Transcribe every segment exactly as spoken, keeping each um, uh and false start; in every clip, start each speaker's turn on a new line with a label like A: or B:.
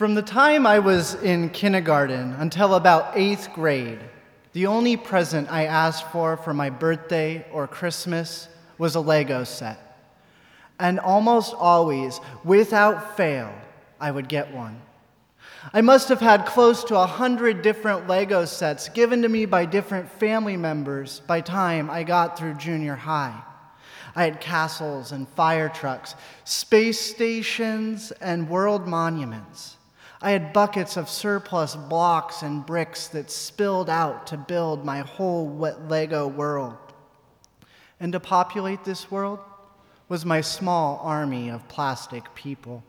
A: From the time I was in kindergarten until about eighth grade, the only present I asked for for my birthday or Christmas was a Lego set. And almost always, without fail, I would get one. I must have had close to a hundred different Lego sets given to me by different family members by time I got through junior high. I had castles and fire trucks, space stations and world monuments. I had buckets of surplus blocks and bricks that spilled out to build my whole Lego world. And to populate this world was my small army of plastic people.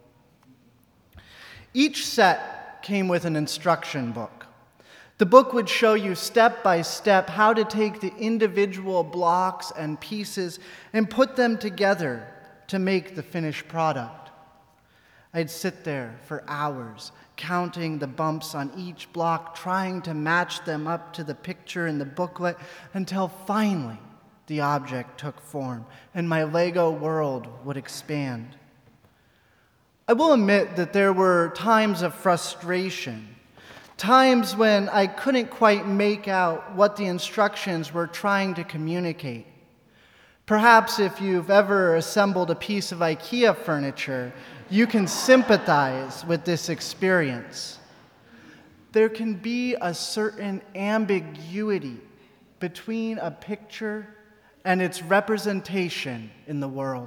A: Each set came with an instruction book. The book would show you step by step how to take the individual blocks and pieces and put them together to make the finished product. I'd sit there for hours, counting the bumps on each block, trying to match them up to the picture in the booklet, until finally the object took form and my Lego world would expand. I will admit that there were times of frustration, times when I couldn't quite make out what the instructions were trying to communicate. Perhaps if you've ever assembled a piece of IKEA furniture, you can sympathize with this experience. There can be a certain ambiguity between a picture and its representation in the world.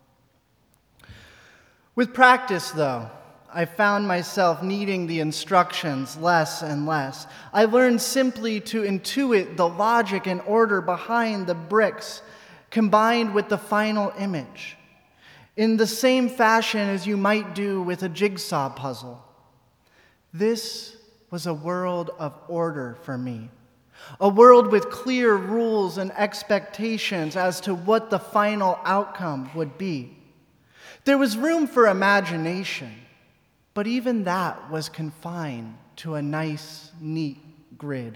A: With practice, though, I found myself needing the instructions less and less. I learned simply to intuit the logic and order behind the bricks combined with the final image, in the same fashion as you might do with a jigsaw puzzle. This was a world of order for me, a world with clear rules and expectations as to what the final outcome would be. There was room for imagination, but even that was confined to a nice, neat grid.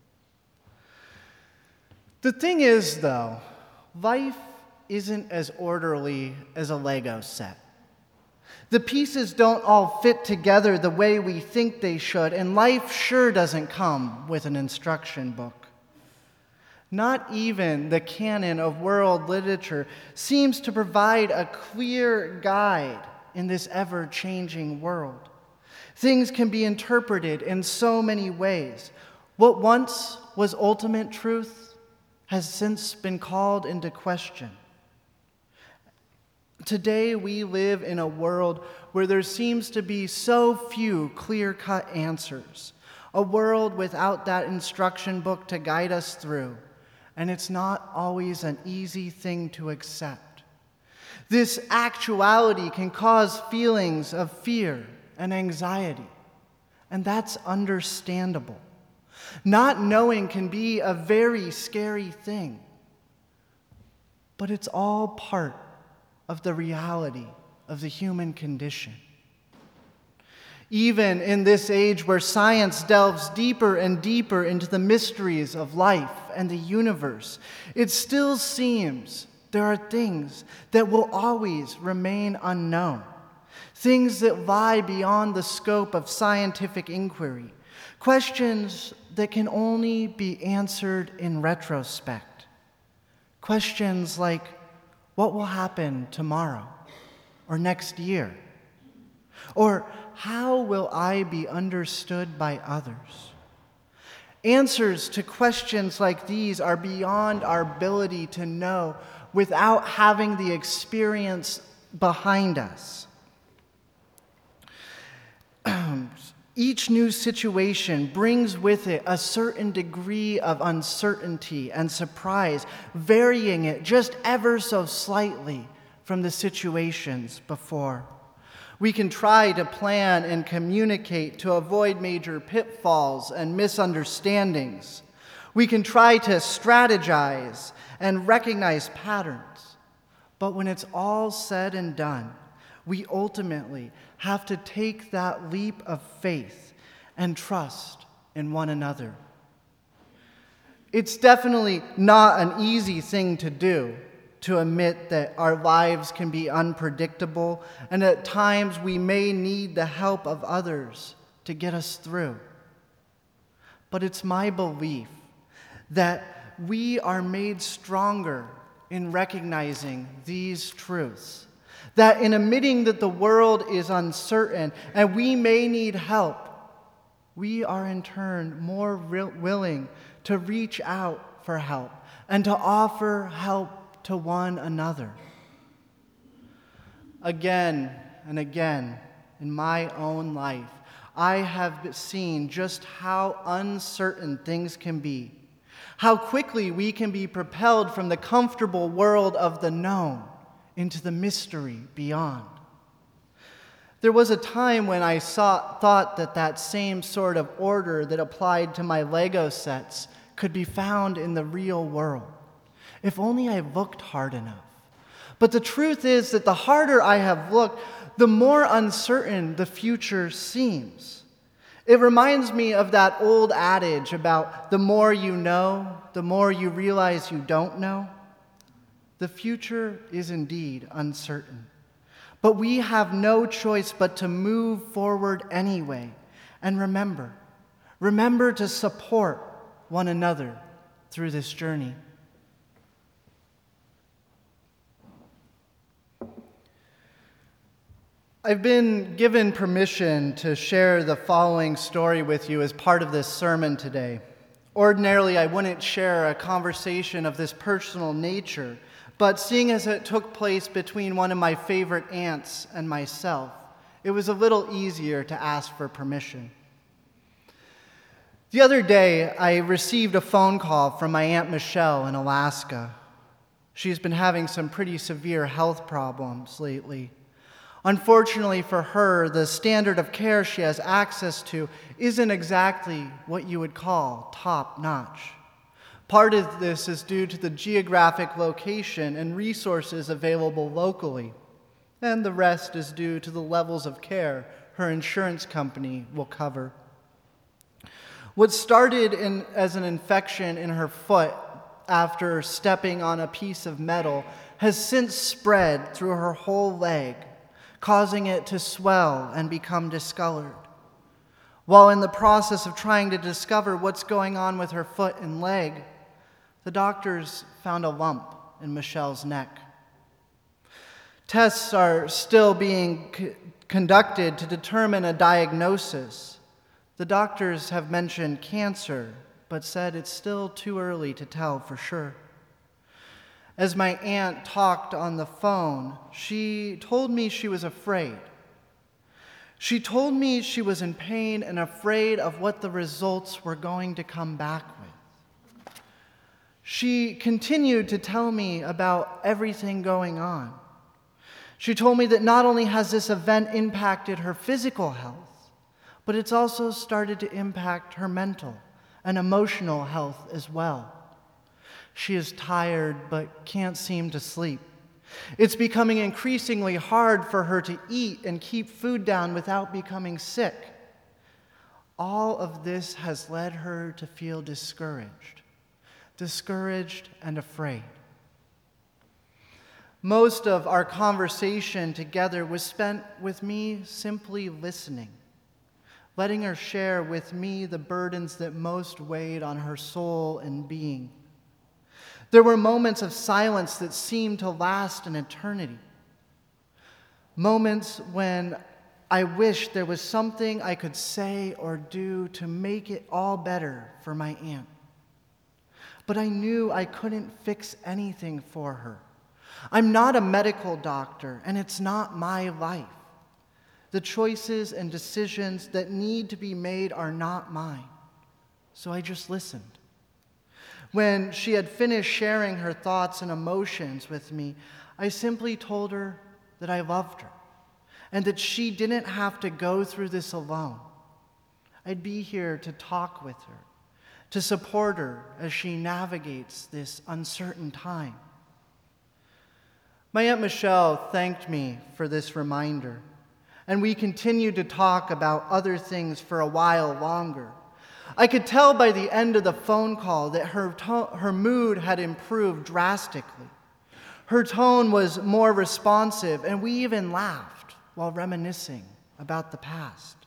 A: The thing is, though, life isn't as orderly as a Lego set. The pieces don't all fit together the way we think they should, and life sure doesn't come with an instruction book. Not even the canon of world literature seems to provide a clear guide in this ever-changing world. Things can be interpreted in so many ways. What once was ultimate truth has since been called into question. Today, we live in a world where there seems to be so few clear-cut answers, a world without that instruction book to guide us through, and it's not always an easy thing to accept. This actuality can cause feelings of fear and anxiety, and that's understandable. Not knowing can be a very scary thing, but it's all part of the reality of the human condition. Even in this age where science delves deeper and deeper into the mysteries of life and the universe, it still seems there are things that will always remain unknown, things that lie beyond the scope of scientific inquiry, questions that can only be answered in retrospect. Questions like, what will happen tomorrow or next year? Or how will I be understood by others? Answers to questions like these are beyond our ability to know without having the experience behind us. Each new situation brings with it a certain degree of uncertainty and surprise, varying it just ever so slightly from the situations before. We can try to plan and communicate to avoid major pitfalls and misunderstandings. We can try to strategize and recognize patterns. But when it's all said and done, we ultimately have to take that leap of faith and trust in one another. It's definitely not an easy thing to do, to admit that our lives can be unpredictable, and at times we may need the help of others to get us through. But it's my belief that we are made stronger in recognizing these truths, that in admitting that the world is uncertain and we may need help, we are in turn more re- willing to reach out for help and to offer help to one another. Again and again in my own life, I have seen just how uncertain things can be, how quickly we can be propelled from the comfortable world of the known into the mystery beyond. There was a time when I saw, thought that that same sort of order that applied to my Lego sets could be found in the real world, if only I looked hard enough. But the truth is that the harder I have looked, the more uncertain the future seems. It reminds me of that old adage about the more you know, the more you realize you don't know. The future is indeed uncertain, but we have no choice but to move forward anyway. And remember, remember to support one another through this journey. I've been given permission to share the following story with you as part of this sermon today. Ordinarily, I wouldn't share a conversation of this personal nature, but seeing as it took place between one of my favorite aunts and myself, it was a little easier to ask for permission. The other day, I received a phone call from my Aunt Michelle in Alaska. She's been having some pretty severe health problems lately. Unfortunately for her, the standard of care she has access to isn't exactly what you would call top-notch. Part of this is due to the geographic location and resources available locally, and the rest is due to the levels of care her insurance company will cover. What started in, as an infection in her foot after stepping on a piece of metal has since spread through her whole leg, causing it to swell and become discolored. While in the process of trying to discover what's going on with her foot and leg, the doctors found a lump in Michelle's neck. Tests are still being c- conducted to determine a diagnosis. The doctors have mentioned cancer, but said it's still too early to tell for sure. As my aunt talked on the phone, she told me she was afraid. She told me she was in pain and afraid of what the results were going to come back with. She continued to tell me about everything going on. She told me that not only has this event impacted her physical health, but it's also started to impact her mental and emotional health as well. She is tired but can't seem to sleep. It's becoming increasingly hard for her to eat and keep food down without becoming sick. All of this has led her to feel discouraged, discouraged and afraid. Most of our conversation together was spent with me simply listening, letting her share with me the burdens that most weighed on her soul and being. There were moments of silence that seemed to last an eternity. Moments when I wished there was something I could say or do to make it all better for my aunt. But I knew I couldn't fix anything for her. I'm not a medical doctor, and it's not my life. The choices and decisions that need to be made are not mine. So I just listened. When she had finished sharing her thoughts and emotions with me, I simply told her that I loved her and that she didn't have to go through this alone. I'd be here to talk with her, to support her as she navigates this uncertain time. My Aunt Michelle thanked me for this reminder, and we continued to talk about other things for a while longer. I could tell by the end of the phone call that her, to- her mood had improved drastically. Her tone was more responsive, and we even laughed while reminiscing about the past.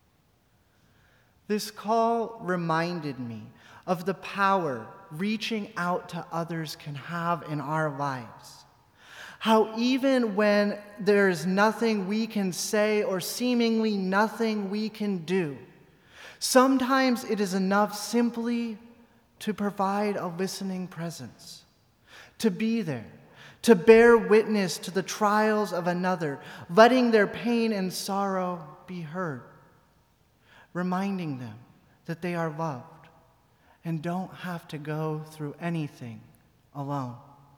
A: This call reminded me of the power reaching out to others can have in our lives. How even when there's nothing we can say or seemingly nothing we can do, sometimes it is enough simply to provide a listening presence, to be there, to bear witness to the trials of another, letting their pain and sorrow be heard, reminding them that they are loved and don't have to go through anything alone.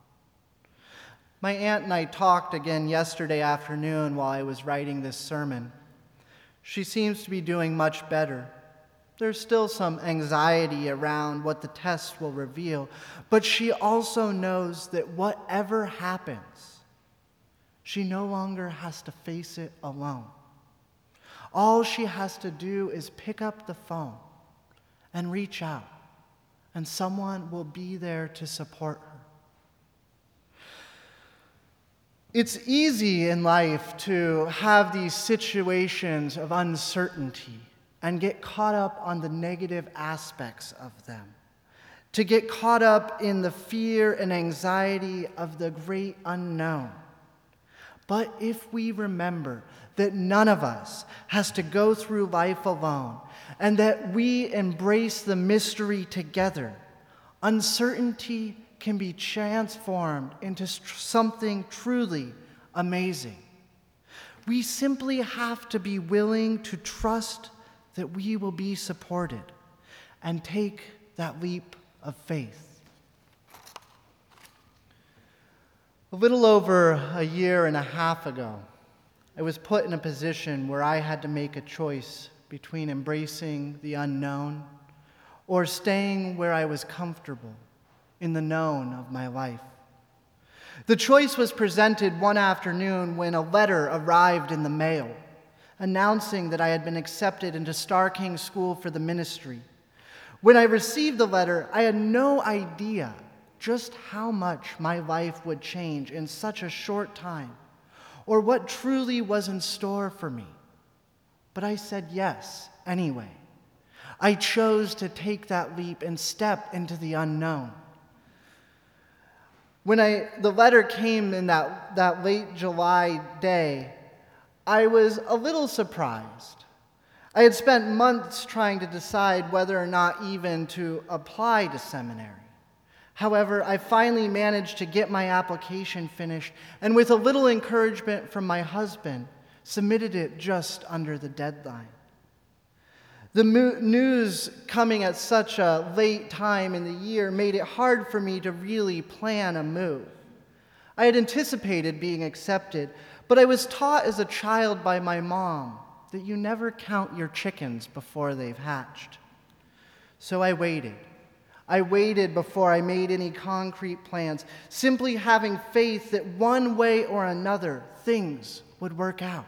A: My aunt and I talked again yesterday afternoon while I was writing this sermon. She seems to be doing much better. There's still some anxiety around what the test will reveal, but she also knows that whatever happens, she no longer has to face it alone. All she has to do is pick up the phone and reach out, and someone will be there to support her. It's easy in life to have these situations of uncertainty and get caught up on the negative aspects of them, to get caught up in the fear and anxiety of the great unknown. But if we remember that none of us has to go through life alone, and that we embrace the mystery together, uncertainty can be transformed into something truly amazing. We simply have to be willing to trust that we will be supported and take that leap of faith. A little over a year and a half ago, I was put in a position where I had to make a choice between embracing the unknown or staying where I was comfortable in the known of my life. The choice was presented one afternoon when a letter arrived in the mail announcing that I had been accepted into Star King School for the Ministry. When I received the letter, I had no idea just how much my life would change in such a short time, or what truly was in store for me. But I said yes anyway. I chose to take that leap and step into the unknown. When I, the letter came in that, that late July day, I was a little surprised. I had spent months trying to decide whether or not even to apply to seminary. However, I finally managed to get my application finished, and with a little encouragement from my husband, submitted it just under the deadline. The mo- news coming at such a late time in the year made it hard for me to really plan a move. I had anticipated being accepted, but I was taught as a child by my mom that you never count your chickens before they've hatched. So I waited. I waited before I made any concrete plans, simply having faith that one way or another, things would work out.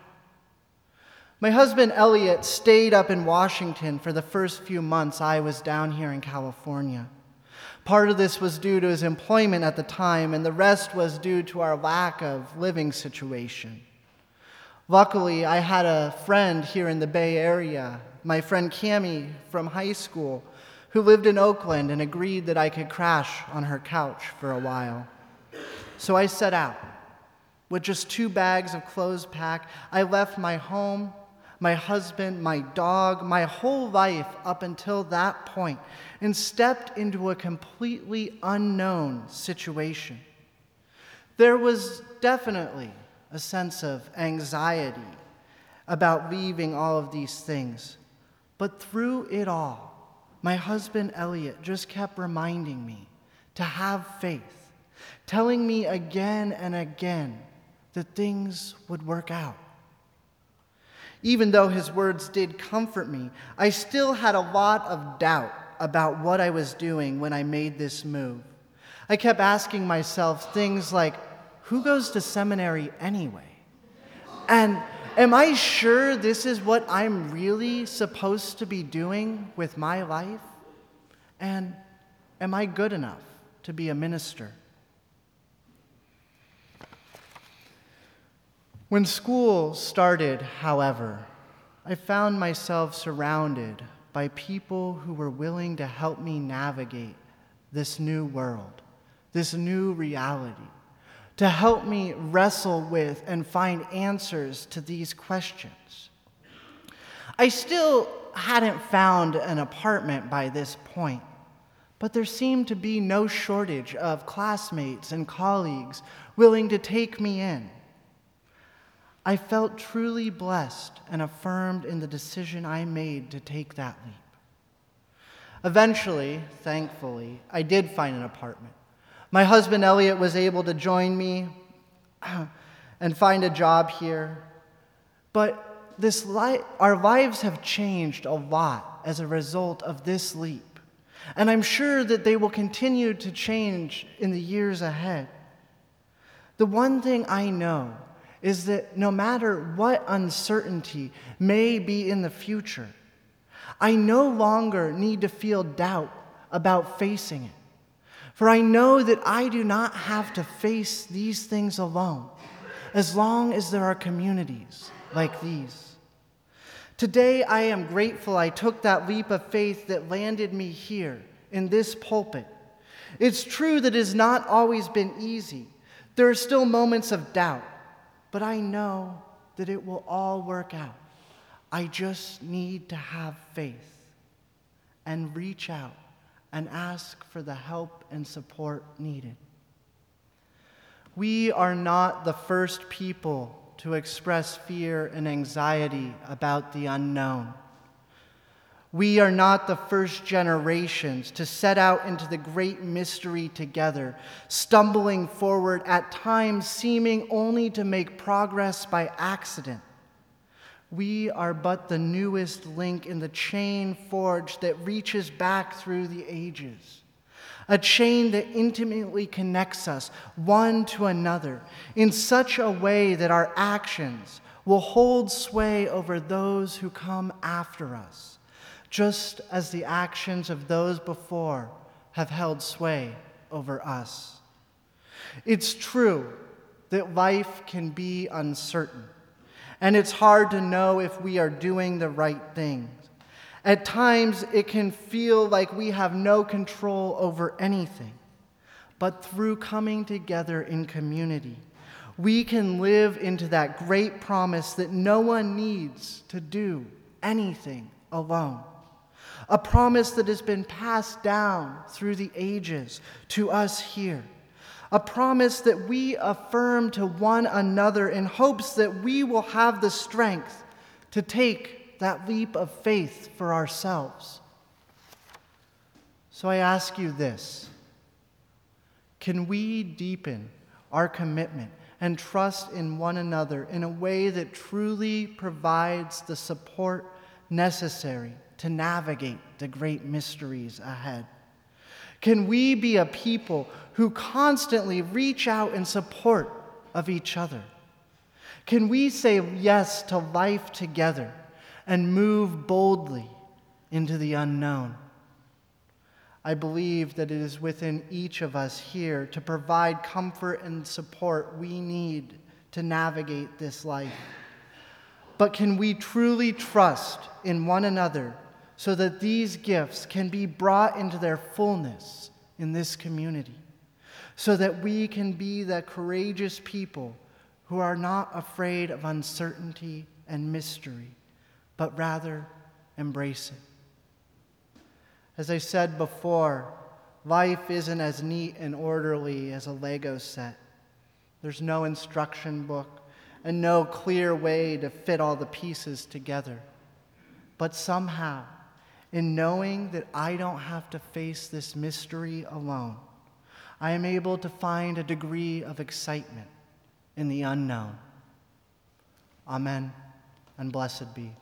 A: My husband, Elliot, stayed up in Washington for the first few months I was down here in California. Part of this was due to his employment at the time, and the rest was due to our lack of living situation. Luckily, I had a friend here in the Bay Area, my friend Cammie from high school, who lived in Oakland and agreed that I could crash on her couch for a while. So I set out. With just two bags of clothes packed, I left my home, my husband, my dog, my whole life up until that point, and stepped into a completely unknown situation. There was definitely a sense of anxiety about leaving all of these things, but through it all, my husband, Elliot, just kept reminding me to have faith, telling me again and again that things would work out. Even though his words did comfort me, I still had a lot of doubt about what I was doing when I made this move. I kept asking myself things like, who goes to seminary anyway? And am I sure this is what I'm really supposed to be doing with my life? And am I good enough to be a minister? When school started, however, I found myself surrounded by people who were willing to help me navigate this new world, this new reality, to help me wrestle with and find answers to these questions. I still hadn't found an apartment by this point, but there seemed to be no shortage of classmates and colleagues willing to take me in. I felt truly blessed and affirmed in the decision I made to take that leap. Eventually, thankfully, I did find an apartment. My husband, Elliot, was able to join me and find a job here. But this li- our lives have changed a lot as a result of this leap. And I'm sure that they will continue to change in the years ahead. The one thing I know is that no matter what uncertainty may be in the future, I no longer need to feel doubt about facing it. For I know that I do not have to face these things alone, as long as there are communities like these. Today, I am grateful I took that leap of faith that landed me here in this pulpit. It's true that it has not always been easy. There are still moments of doubt. But I know that it will all work out. I just need to have faith and reach out and ask for the help and support needed. We are not the first people to express fear and anxiety about the unknown. We are not the first generations to set out into the great mystery together, stumbling forward, at times seeming only to make progress by accident. We are but the newest link in the chain forged that reaches back through the ages, a chain that intimately connects us one to another in such a way that our actions will hold sway over those who come after us, just as the actions of those before have held sway over us. It's true that life can be uncertain, and it's hard to know if we are doing the right things. At times, it can feel like we have no control over anything. But through coming together in community, we can live into that great promise that no one needs to do anything alone. A promise that has been passed down through the ages to us here. A promise that we affirm to one another in hopes that we will have the strength to take that leap of faith for ourselves. So I ask you this: can we deepen our commitment and trust in one another in a way that truly provides the support necessary to navigate the great mysteries ahead? Can we be a people who constantly reach out in support of each other? Can we say yes to life together and move boldly into the unknown? I believe that it is within each of us here to provide comfort and support we need to navigate this life. But can we truly trust in one another so that these gifts can be brought into their fullness in this community, so that we can be the courageous people who are not afraid of uncertainty and mystery, but rather embrace it? As I said before, life isn't as neat and orderly as a Lego set. There's no instruction book and no clear way to fit all the pieces together. But somehow, in knowing that I don't have to face this mystery alone, I am able to find a degree of excitement in the unknown. Amen, and blessed be.